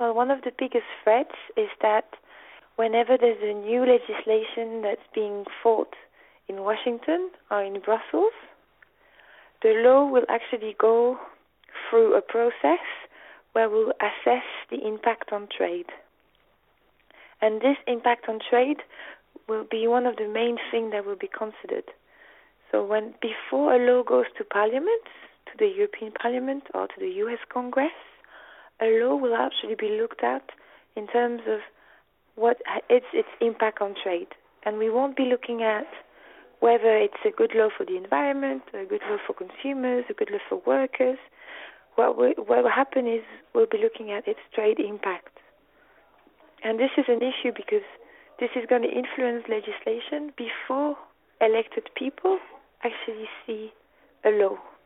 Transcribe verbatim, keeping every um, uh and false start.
Well, one of the biggest threats is that whenever there's a new legislation that's being fought in Washington or in Brussels, the law will actually go through a process where we'll assess the impact on trade. And this impact on trade will be one of the main things that will be considered. So when before a law goes to Parliament, to the European Parliament or to the U S Congress, a law will actually be looked at in terms of what its its impact on trade. And we won't be looking at whether it's a good law for the environment, a good law for consumers, a good law for workers. What, we, what will happen is we'll be looking at its trade impact. And this is an issue because this is going to influence legislation before elected people actually see a law.